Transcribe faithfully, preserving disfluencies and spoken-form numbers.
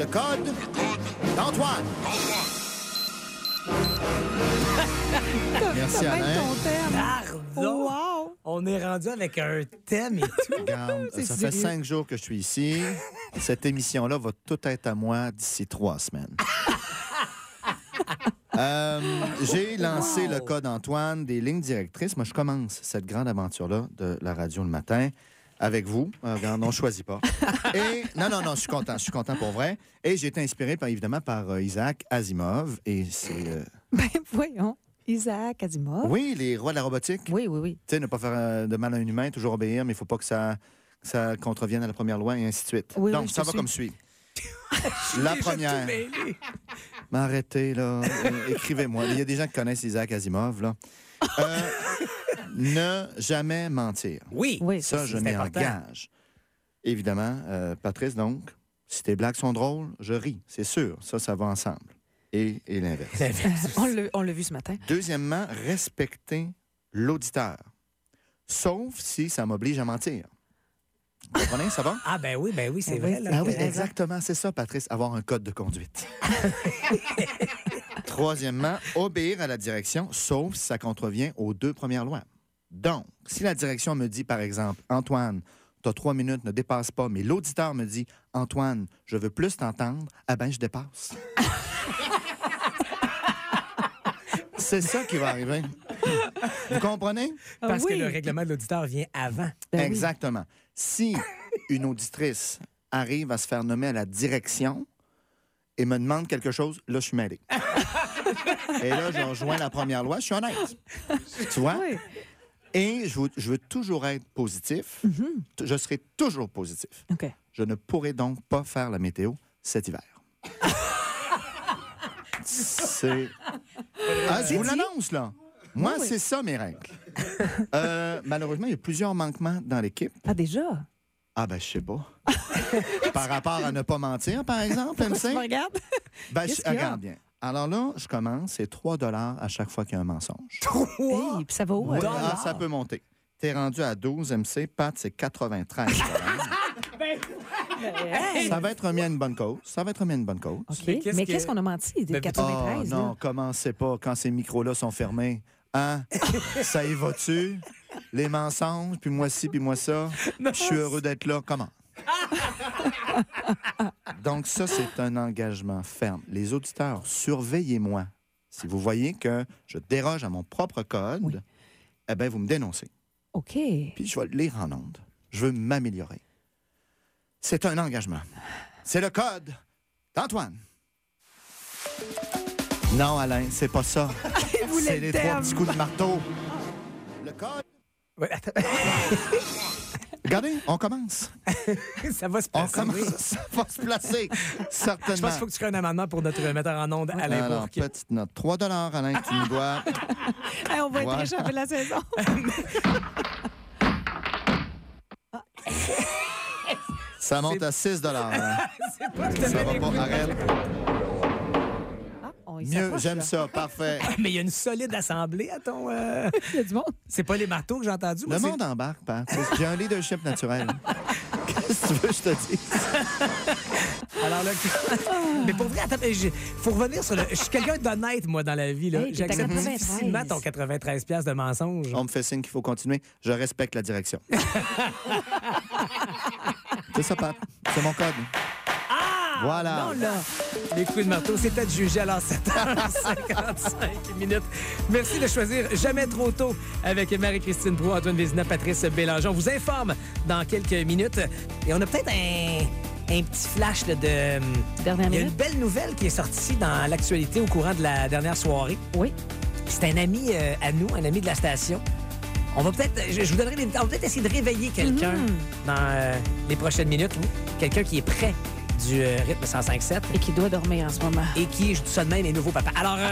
le code d'Antoine. Merci, Alain. Pardon! Wow! On est rendu avec un thème et tout. Regarde, C'est ça fait sérieux. cinq jours que je suis ici. Cette émission-là va tout être à moi d'ici trois semaines. Euh, j'ai lancé Wow. le code Antoine des lignes directrices. Moi, je commence cette grande aventure-là de la radio le matin avec vous. Euh, regarde, on ne choisit pas. Et non, non, non, je suis content. Je suis content pour vrai. Et j'ai été inspiré, par, évidemment, par euh, Isaac Asimov. Et c'est... euh, Ben voyons. Isaac Asimov. Oui, les rois de la robotique. Oui, oui, oui. Tu sais, ne pas faire euh, de mal à un humain, toujours obéir, mais il ne faut pas que ça, que ça contrevienne à la première loi et ainsi de suite. Oui, Donc, oui, je ça te va suis. comme suit. La Déjà première. tout mêlé. Mais arrêtez, là. Euh, Écrivez-moi. Il y a des gens qui connaissent Isaac Asimov, là. Euh, ne jamais mentir. Oui, Oui. Ça, je c'est m'y important. engage. Évidemment, euh, Patrice, donc, si tes blagues sont drôles, je ris. C'est sûr. Ça, ça va ensemble. Et, et l'inverse. On l'a, on l'a vu ce matin. Deuxièmement, respecter l'auditeur. Sauf si ça m'oblige à mentir. Vous comprenez? Ça va? Ah ben oui, ben oui, c'est Ah vrai. oui, là, Ah oui, que- exactement, c'est ça, Patrice, avoir un code de conduite. Troisièmement, obéir à la direction, sauf si ça contrevient aux deux premières lois. Donc, si la direction me dit, par exemple, Antoine, tu as trois minutes, ne dépasse pas, mais l'auditeur me dit, Antoine, je veux plus t'entendre, ah ben, je dépasse. C'est ça qui va arriver. Vous comprenez? Parce Ah oui. que le règlement de l'auditeur vient avant. Ben oui. Exactement. Si une auditrice arrive à se faire nommer à la direction et me demande quelque chose, là, je suis mêlé. Et là, je rejoins la première loi, je suis honnête. Tu vois? Oui. Et je veux, je veux toujours être positif. T- Je serai toujours positif. OK. Je ne pourrai donc pas faire la météo cet hiver. C'est... Ah, je vous l'annonce, là. Moi, Oui, oui. c'est ça, mes règles. Euh, malheureusement, il y a plusieurs manquements dans l'équipe. Ah, déjà? Ah, ben, je sais pas. Par rapport à ne pas mentir, par exemple, M C? Tu me regardes? Ben, je, Qu'est-ce qu'il y a? regarde bien. Alors là, je commence, c'est trois dollars à chaque fois qu'il y a un mensonge. Hey, puis ça va où? Oui, hein? ah, ça peut monter. T'es rendu à douze, M C. Pat, c'est quatre-vingt-treize dollars. Hey! Ça va être remis à une bonne cause. Ça va être remis à une bonne cause. OK. Mais qu'est-ce Mais que- qu'est-ce qu'on a menti? Des Ben, Oh quatre-vingt-treize, non, là. commencez pas quand ces micros-là sont fermés. Hein? Ça y va-tu? Les mensonges, puis moi ci, puis moi ça. Je suis heureux d'être là. Comment? Donc ça, c'est un engagement ferme. Les auditeurs, surveillez-moi. Si vous voyez que je déroge à mon propre code, Oui. eh bien, vous me dénoncez. OK. Puis je vais le lire en ondes. Je veux m'améliorer. C'est un engagement. C'est le code d'Antoine. Non, Alain, c'est pas ça. voulait C'est le les terme. trois petits coups de marteau. Le code. Ouais, attends. Regardez, on commence. Ça va se On passer. commence. oui. Ça va se placer. Certainement. Je pense qu'il faut que tu crées un amendement pour notre metteur en onde, Alain Alors, Bourque. petite note. trois dollars, Alain, que tu nous dois. Hey, on va être Voilà. riche après la saison. Ça monte à six dollars. Alain. C'est pas tout à Ça fait va pas. écoute. Arrête. Ah, on y Mieux, s'approche, j'aime là. ça. Parfait. Mais il y a une solide assemblée à ton... euh, Il y a du monde. C'est pas les marteaux que j'ai entendus. moi, Le c'est- monde embarque, Pat. J'ai un leadership naturel. Qu'est-ce que tu veux que je te dise? Alors là, mais pour vrai, attends, il faut revenir sur le. Je suis quelqu'un d'honnête, moi, dans la vie. Là. Hey, t'es à J'accepte quatre-vingt-treize. difficilement ton quatre-vingt-treize piastres de mensonge. On me fait signe qu'il faut continuer. Je respecte la direction. C'est ça, Pat. C'est mon code. Voilà. Non, là. Les coups de marteau, c'est à juger. Alors, sept heures cinquante-cinq minutes. Merci de choisir Jamais trop tôt avec Marie-Christine Proulx, Antoine Vézina, Patrice Bélanger. On vous informe dans quelques minutes. Et on a peut-être un, un petit flash là, de... Dernière Il y a une minute. belle nouvelle qui est sortie dans l'actualité au courant de la dernière soirée. Oui. C'est un ami euh, à nous, un ami de la station. On va peut-être, je, je vous donnerai des, on va peut-être essayer de réveiller quelqu'un Mm-hmm. dans euh, les prochaines minutes. Quelqu'un qui est près du euh, rythme cent cinq sept Et qui doit dormir en ce moment. et qui, je dis ça de même, est nouveau papa. Alors, euh,